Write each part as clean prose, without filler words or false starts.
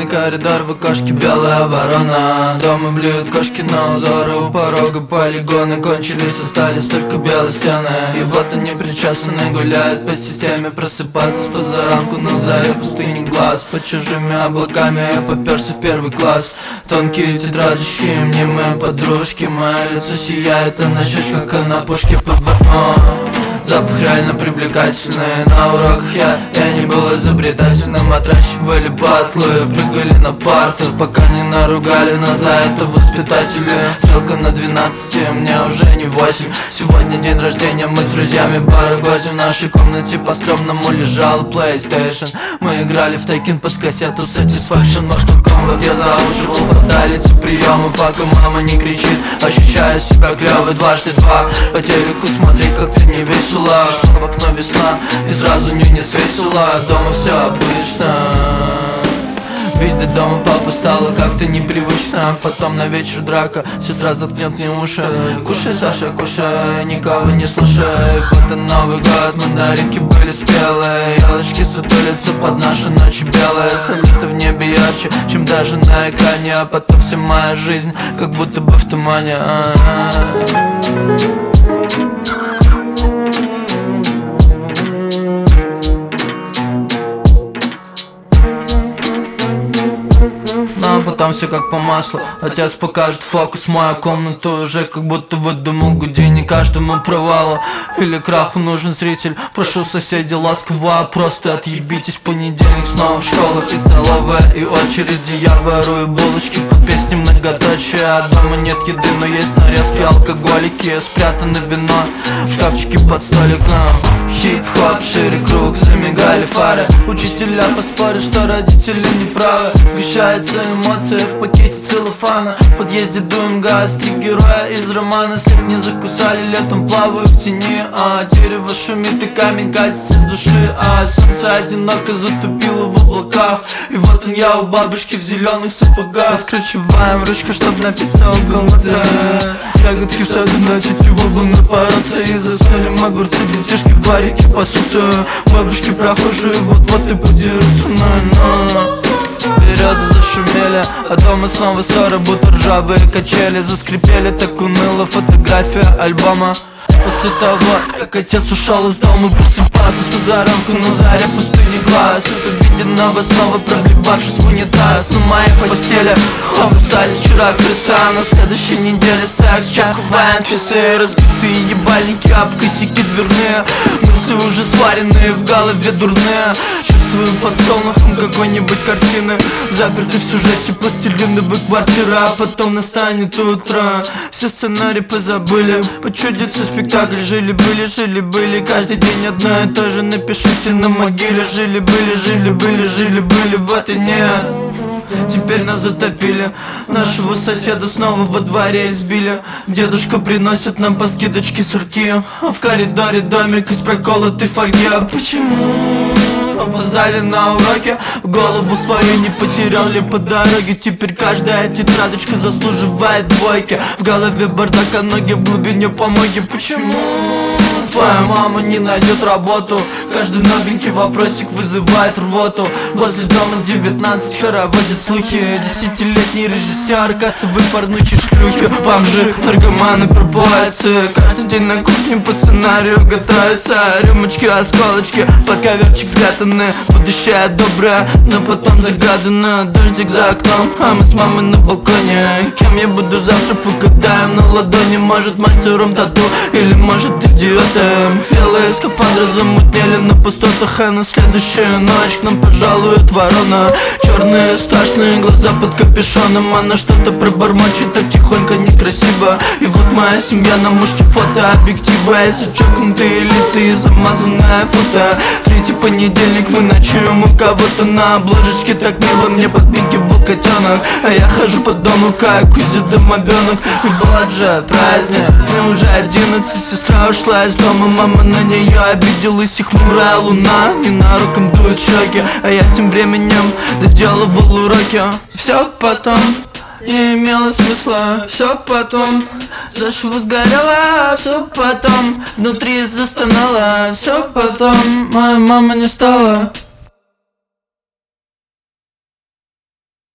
Длинный коридор, в окошке белая ворона. Дома блюют кошки на узоры, у порога полигоны кончились, остались только белые стены. И вот они причесанные гуляют по системе, просыпаться с позаранку на заре пустыни глаз. Под чужими облаками я попёрся в первый класс. Тонкие тетрадочки, мне мои подружки, мое лицо сияет, а на щечках как на пушке ПВО. Запах реально привлекательный. На уроках я не был изобретательным. Отращивали батлы, прыгали на партах, пока не наругали нас за это воспитатели. Стрелка на 12, мне уже не 8. Сегодня день рождения, мы с друзьями бары гостим. В нашей комнате по-скромному лежал PlayStation. Мы играли в Tekken под кассету Satisfaction. Mortal Kombat я зауживал фаталити приемы, пока мама не кричит, ощущая себя клёвый дважды два. По телеку смотри, как ты не весело. В окно весна и сразу не свесила. Дома все обычно. Видеть дома папу стало как-то непривычно. Потом на вечер драка, сестра заткнет мне уши. Кушай, Саша, кушай, никого не слушай. Вот и Новый год, мандаринки были спелые. Ялочки сутулятся под наши ночи белые. Салюты в небе ярче, чем даже на экране. А потом вся моя жизнь как будто бы в тумане. Потом все как по маслу. Отец покажет фокус, мою комнату уже как будто выдумал Гудини каждому провалу или краху нужен зритель. Прошу соседей ласково, просто отъебитесь. Понедельник снова в школу и столовая, и очереди. Я ворую булочки под песни многоточие. А дома нет еды, но есть нарезки, алкоголики. Спрятано вино в шкафчике под столиком. Хип-хоп, шире круг, замигали фары. Учителя поспорят, что родители не правы. Сгущаются эмоции в пакете целлофана. В подъезде дуем газ, три героя из романа. След не закусали, летом плаваю в тени. Дерево шумит и камень катится с души. Солнце одиноко затупило в облаках. И вот он я у бабушки в зеленых сапогах. Раскручиваем ручку, чтоб напиться около конца. Ягодки в саду на тетю в облу напороться. И засолим огурцы, детишки в дворике пасутся. Бабушки прохожие вот-вот и подерутся. Березы зашумели, а дома снова ссоры, будто ржавые качели. Заскрипели, так уныло фотография альбома. После того, как отец ушел из дома, просыпался с позаранку на заре пустыни глаз. Это виденного снова проблевавшись в унитаз. На моей постели обоссались вчера крыса. На следующей неделе секс, чаховые часы. Разбитые ебальники, об косяки дверные. Мысли уже сваренные, в голове дурные. Чувствую под солнухом какой-нибудь картины. Заперты в сюжете пластилиновой квартиры. А потом настанет утро, все сценарии позабыли. Почудится спектакль. Жили-были, жили-были. Каждый день одно и то же. Напишите на могиле. Жили-были, жили-были, жили-были. Вот и нет. Теперь нас затопили. Нашего соседа снова во дворе избили. Дедушка приносит нам по скидочке сырки. А в коридоре домик из проколотой фольги. А почему опоздали на уроки? Голову свою не потерял ли по дороге? Теперь каждая тетрадочка заслуживает двойки. В голове бардак, а ноги в глубине помоги. Почему твоя мама не найдет работу? Каждый новенький вопросик вызывает рвоту. Возле дома 19 хороводят слухи. Десятилетний режиссер, кассовый порнухи, шлюхи, бомжи, наркоманы, пропоицы. Каждый день на кухне по сценарию готовятся рюмочки, осколочки, под коверчик спрятаны. Будущее доброе, но потом загадано. Дождик за окном, а мы с мамой на балконе. Кем я буду завтра, погадаем на ладони. Может мастером тату, или может идиотом. Белые скафандры замутнели на пустотах. А на следующую ночь к нам пожалует ворона. Черные страшные глаза под капюшоном. Она что-то пробормочет так тихонько, некрасиво. И вот моя семья на мушке фотообъектива. Если чокнутые лица и замазанное фото. Третий понедельник, мы ночуем у кого-то на обложечке. Так мило мне подмигивал котенок. А я хожу по дому, как Кузя домовенок. И вот же праздник, мне уже 11. Сестра ушла из дома, мама на нее обиделась. И хмурая луна ненароком дует щеки. А я тем временем доделывал уроки. Все потом не имело смысла. Все потом заживо сгорело. Все потом внутри застонало. Все потом моя мама не стала.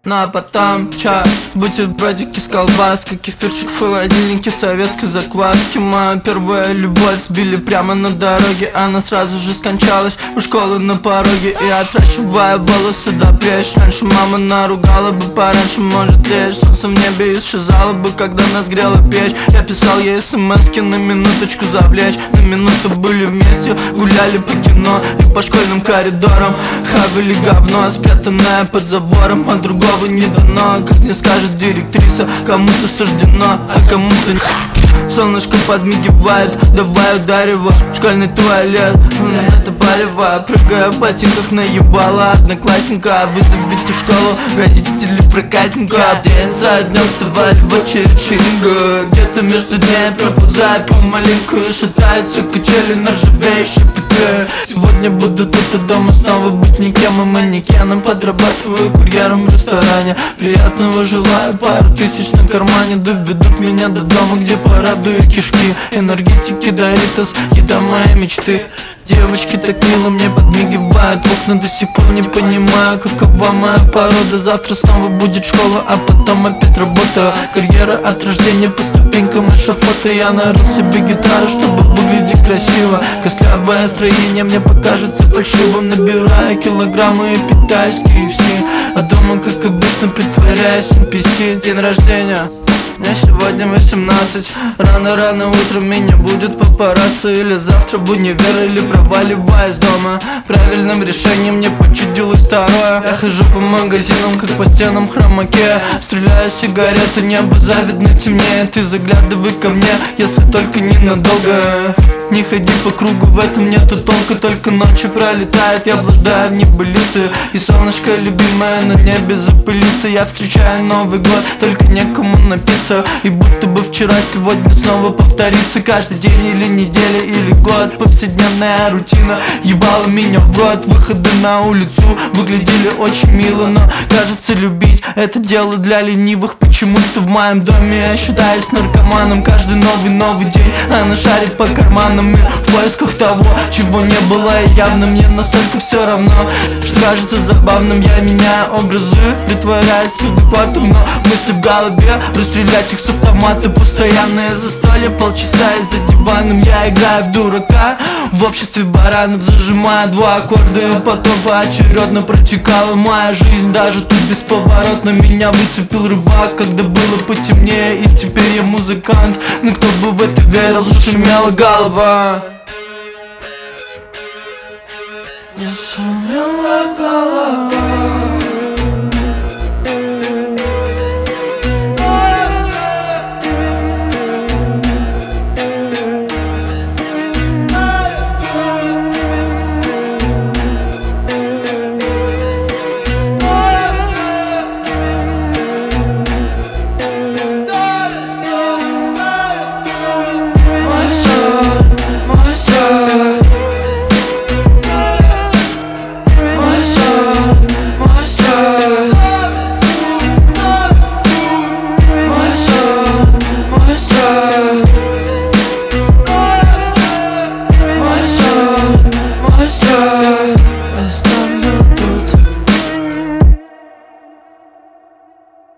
Ну а потом чай, бутербродики с колбаской, кефирчик в холодильнике советской закваски. Моя первая любовь сбили прямо на дороге, она сразу же скончалась у школы на пороге. И отращивая волосы до плеч, раньше мама наругала бы пораньше, может лечь. Солнце в небе исчезало бы, когда нас грела печь. Я писал ей смс-ки на минуточку завлечь. На минуту были вместе, гуляли по кино и по школьным коридорам. Хавали говно, спрятанное под забором, а другого не дано. Как мне скажет директриса, кому-то суждено, а кому-то нет. Солнышко подмигивает, давай ударь его. Школьный туалет, это палево. Прыгая в ботинках наебала одноклассника. Выставите в школу родители проказника. День за днем вставали в очередь шеринга. Где-то между дней проползая помаленьку, и шатаются качели на ржавеющей петле. Сегодня буду тут, а дома снова быть никем и манекеном. Подрабатываю курьером в ресторане. Приятного желаю, пару тысяч на кармане. Доведут меня до дома, где порадую кишки. Энергетики, Доритос, еда моей мечты. Девочки так мило мне подмигивают в окна, до сих пор не понимаю, какова моя порода. Завтра снова будет школа, а потом опять работа. Карьера от рождения по ступенькам эшафота. Я нарыл себе гитару, чтобы выглядеть красиво. Костлявое строение мне покажется фальшивым. Набираю килограммы и питаюсь KFC, а дома, как обычно, притворяюсь NPC. День рождения, мне сегодня 18. Рано-рано утром меня будет папарацци. Или завтра в универ, или проваливая из дома. Правильным решением мне почудилось второе. Я хожу по магазинам, как по стенам хромаке. Стреляю сигареты, небо завидно темнеет. Ты заглядывай ко мне, если только ненадолго. Не ходи по кругу, в этом нету толка. Только ночи пролетает, я блуждаю в небылице. И солнышко любимое на небе запылится. Я встречаю Новый год, только некому напиться. И будто бы вчера, сегодня снова повторится. Каждый день или неделя, или год. Повседневная рутина ебала меня в рот. Выходы на улицу выглядели очень мило, но кажется, любить это дело для ленивых. Почему-то в моем доме я считаюсь наркоманом. Каждый новый день она шарит по карманам и в поисках того, чего не было. И явно мне настолько все равно, что кажется забавным. Я меняю образы, притворяюсь адекватом, но мысли в голове расстрелять их с автомата. Постоянное застолье, полчаса и за диваном я играю в дурака. В обществе баранов зажимая два аккорда, и потом поочередно протекала моя жизнь. Даже тут бесповоротно меня выцепил рыбак, когда было потемнее, и теперь я музыкант. Но кто бы в это верил, зашумела голова. Не шумела голова.